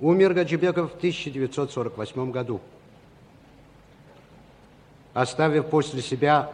Умер Гаджибеков в 1948 году, оставив после себя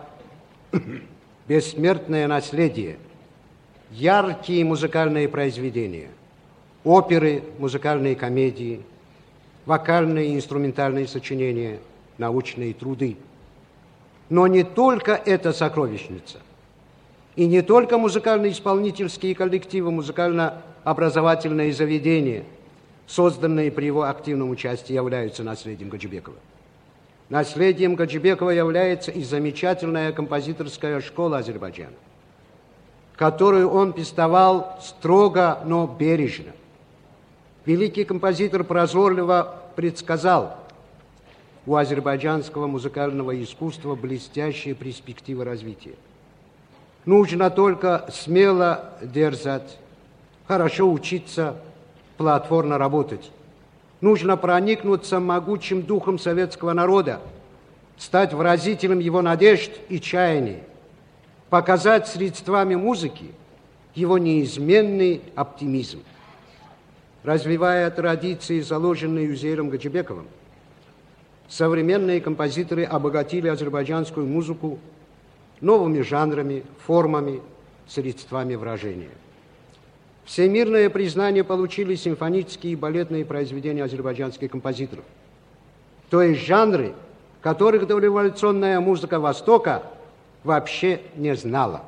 бессмертное наследие, яркие музыкальные произведения, оперы, музыкальные комедии, вокальные и инструментальные сочинения, научные труды. Но не только эта сокровищница, и не только музыкально-исполнительские коллективы, музыкально-образовательные заведения, созданные при его активном участии, являются наследием Гаджибекова. Наследием Гаджибекова является и замечательная композиторская школа Азербайджана, которую он пестовал строго, но бережно. Великий композитор прозорливо предсказал: у азербайджанского музыкального искусства блестящие перспективы развития. Нужно только смело дерзать, хорошо учиться, плодотворно работать. Нужно проникнуться могучим духом советского народа, стать выразителем его надежд и чаяний, показать средствами музыки его неизменный оптимизм. Развивая традиции, заложенные Узейром Гаджибековым, современные композиторы обогатили азербайджанскую музыку новыми жанрами, формами, средствами выражения. Всемирное признание получили симфонические и балетные произведения азербайджанских композиторов, то есть жанры, которых дореволюционная музыка Востока вообще не знала.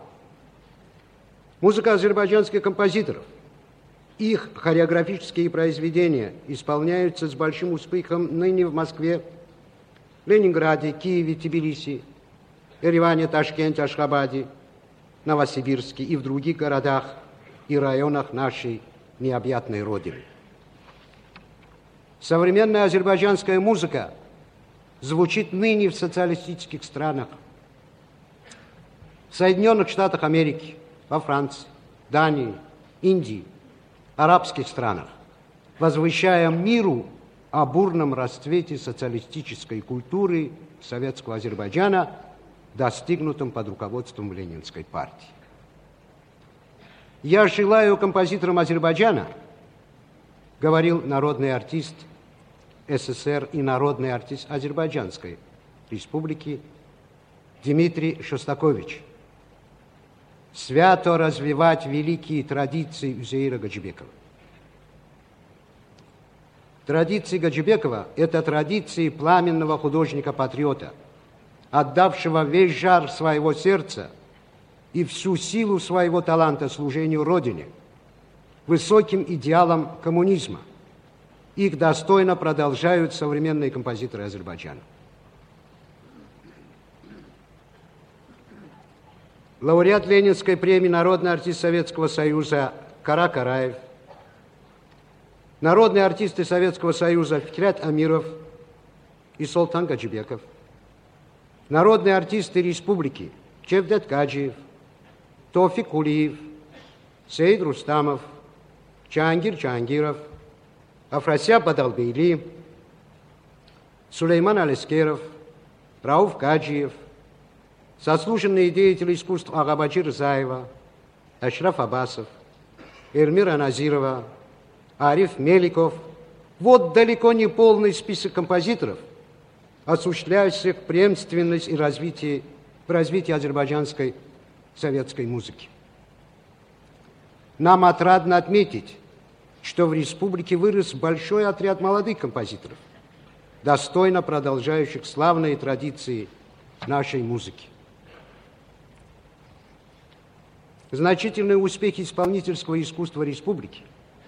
Музыка азербайджанских композиторов, их хореографические произведения исполняются с большим успехом ныне в Москве, Ленинграде, Киеве, Тбилиси, Ереване, Ташкенте, Ашхабаде, Новосибирске и в других городах и районах нашей необъятной Родины. Современная азербайджанская музыка звучит ныне в социалистических странах, в Соединенных Штатах Америки, во Франции, Дании, Индии, арабских странах, возвещая миру о бурном расцвете социалистической культуры советского Азербайджана, достигнутом под руководством Ленинской партии. «Я желаю композиторам Азербайджана, — говорил народный артист СССР и народный артист Азербайджанской республики Дмитрий Шостакович, — свято развивать великие традиции Узейра Гаджибекова. Традиции Гаджибекова – это традиции пламенного художника-патриота, отдавшего весь жар своего сердца и всю силу своего таланта служению Родине, высоким идеалам коммунизма. Их достойно продолжают современные композиторы Азербайджана. Лауреат Ленинской премии, народный артист Советского Союза Кара Караев, народные артисты Советского Союза Фикрят Амиров и Солтан Гаджибеков, народные артисты республики Чевдет Гаджиев, Тофик Кулиев, Сейд Рустамов, Чангир Чангиров, Афрасиаб Бадалбейли, Сулейман Алискеров, Рауф Гаджиев, заслуженные деятели искусств Агабаджи Рзаева, Ашраф Абасов, Эльмира Назирова, Ариф Меликов. Вот далеко не полный список композиторов, осуществляющих преемственность и развитие азербайджанской советской музыки. Нам отрадно отметить, что в республике вырос большой отряд молодых композиторов, достойно продолжающих славные традиции нашей музыки. Значительные успехи исполнительского искусства республики,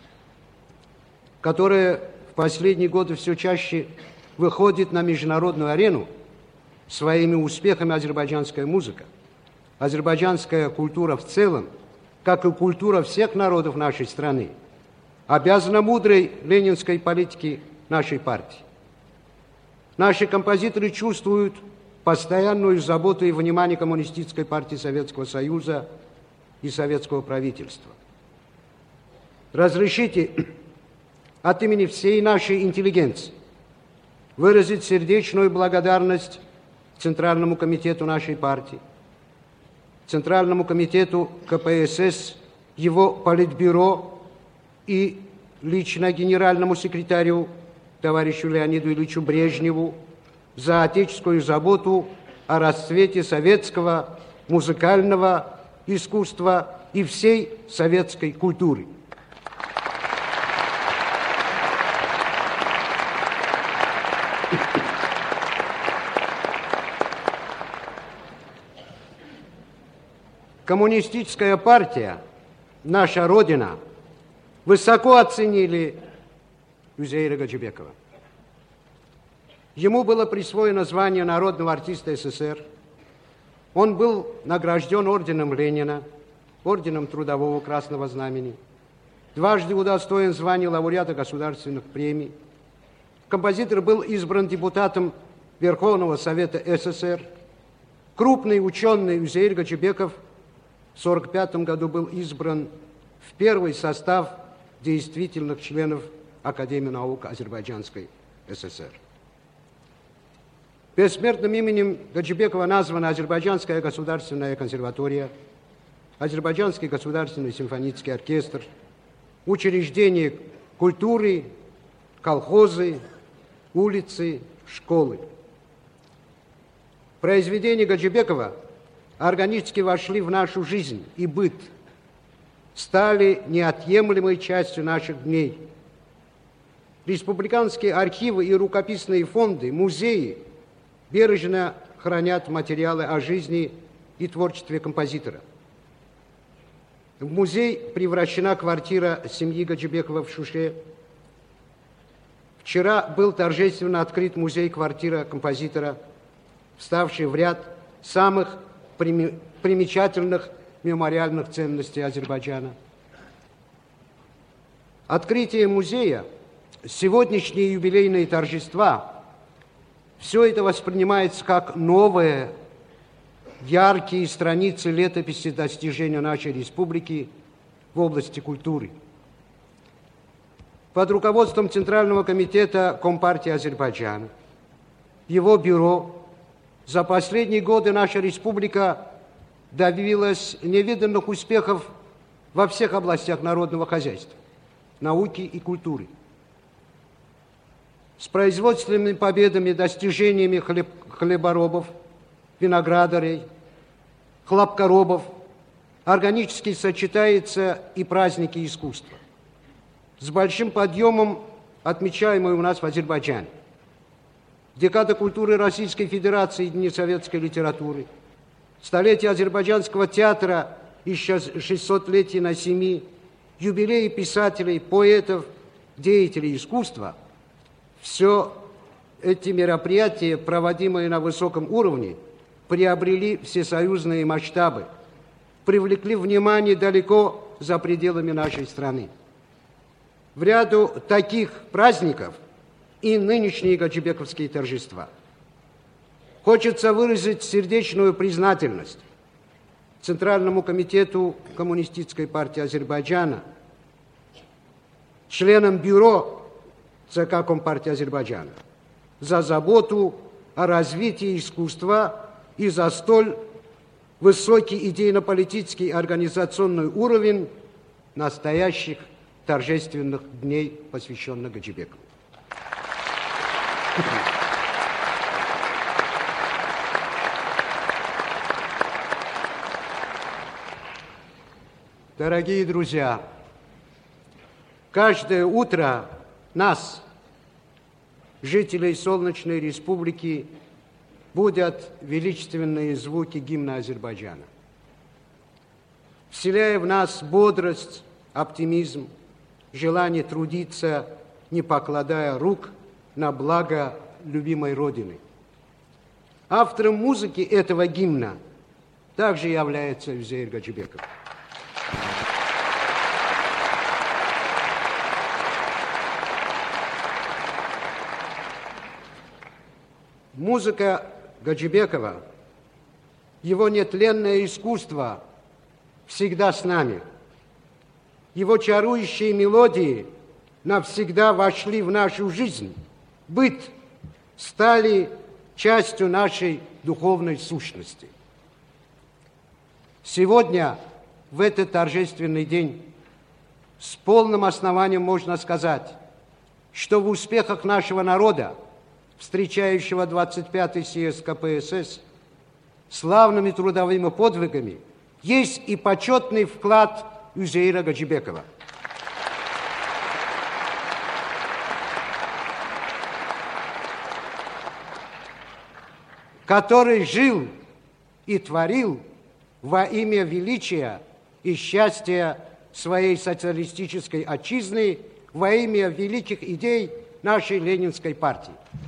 которое в последние годы все чаще выходит на международную арену, своими успехами азербайджанская музыка, азербайджанская культура в целом, как и культура всех народов нашей страны, обязана мудрой ленинской политике нашей партии. Наши композиторы чувствуют постоянную заботу и внимание Коммунистической партии Советского Союза и советского правительства. Разрешите от имени всей нашей интеллигенции выразить сердечную благодарность Центральному комитету нашей партии, Центральному комитету КПСС, его политбюро и лично генеральному секретарю товарищу Леониду Ильичу Брежневу за отеческую заботу о расцвете советского музыкального искусства и всей советской культуры. Коммунистическая партия, наша Родина, высоко оценили Узейра Гаджибекова. Ему было присвоено звание народного артиста СССР. Он был награжден орденом Ленина, орденом Трудового Красного Знамени, дважды удостоен звания лауреата государственных премий. Композитор был избран депутатом Верховного Совета СССР. Крупный ученый Узейр Гаджибеков в 1945 году был избран в первый состав действительных членов Академии наук Азербайджанской ССР. Бессмертным именем Гаджибекова названа Азербайджанская государственная консерватория, Азербайджанский государственный симфонический оркестр, учреждения культуры, колхозы, улицы, школы. Произведения Гаджибекова органически вошли в нашу жизнь и быт, стали неотъемлемой частью наших дней. Республиканские архивы и рукописные фонды, музеи бережно хранят материалы о жизни и творчестве композитора. В музей превращена квартира семьи Гаджибекова в Шуше. Вчера был торжественно открыт музей-квартира композитора, вставший в ряд самых примечательных мемориальных ценностей Азербайджана. Открытие музея, сегодняшние юбилейные торжества, все это воспринимается как новые, яркие страницы летописи достижения нашей республики в области культуры. Под руководством Центрального комитета Компартии Азербайджана, его бюро, за последние годы наша республика добилась невиданных успехов во всех областях народного хозяйства, науки и культуры. С производственными победами, достижениями хлеборобов, виноградарей, хлопкоробов органически сочетается и праздники искусства. С большим подъемом, отмечаемый у нас в Азербайджане. Декада культуры Российской Федерации и Дни советской литературы, столетие азербайджанского театра и 600-летие на семи, юбилеи писателей, поэтов, деятелей искусства – все эти мероприятия, проводимые на высоком уровне, приобрели всесоюзные масштабы, привлекли внимание далеко за пределами нашей страны. В ряду таких праздников и нынешние гаджибековские торжества. Хочется выразить сердечную признательность Центральному комитету Коммунистической партии Азербайджана, членам бюро ЦК Компартии Азербайджана за заботу о развитии искусства и за столь высокий идейно-политический и организационный уровень настоящих торжественных дней, посвященных Гаджибекову. Дорогие друзья, каждое утро нас, жителей Солнечной Республики, будят величественные звуки гимна Азербайджана, вселяя в нас бодрость, оптимизм, желание трудиться, не покладая рук на благо любимой Родины. Автором музыки этого гимна также является Узейр Гаджибеков. Музыка Гаджибекова, его нетленное искусство всегда с нами. Его чарующие мелодии навсегда вошли в нашу жизнь, быт, стали частью нашей духовной сущности. Сегодня, в этот торжественный день, с полным основанием можно сказать, что в успехах нашего народа, встречающего 25-й съезд КПСС, славными трудовыми подвигами, есть и почетный вклад Узеира Гаджибекова, который жил и творил во имя величия и счастья своей социалистической отчизны, во имя великих идей нашей Ленинской партии.